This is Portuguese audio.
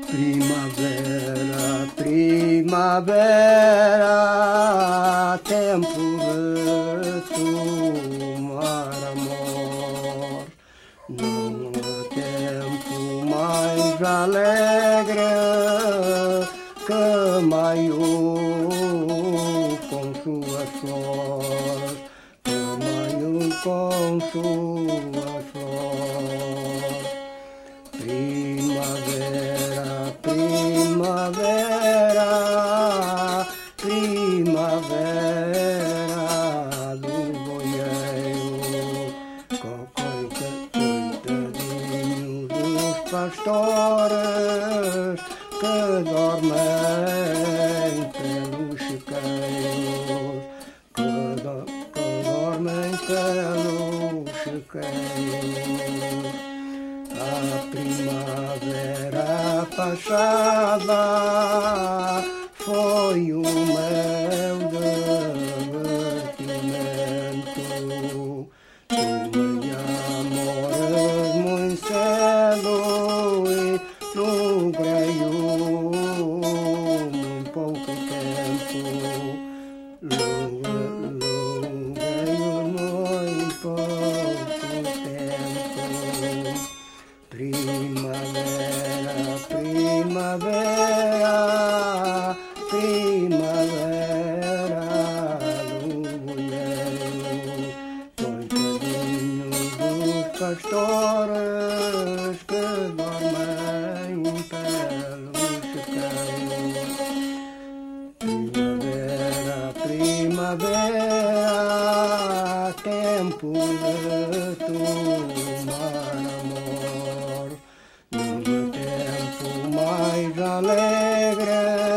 Primavera, primavera, tempo de tomar amor. Não há tempo mais alegre que maio com suas flores, que maio com suas flores. Primavera, primavera, primavera do boieiro, coitadinho dos pastores que dormem pelos chiqueiros, que dormem pelos chiqueiros. A primavera passada foi o meu divertimento. Tomei amores muito cedo e logrei muito pouco tempo. Logrei muito pouco tempo. Primavera, primavera, primavera do boieiro, coitadinho dos pastores que dormem pelos chiqueiros. Primavera, primavera, tempo de tomar amor. Não há tempo mais alegre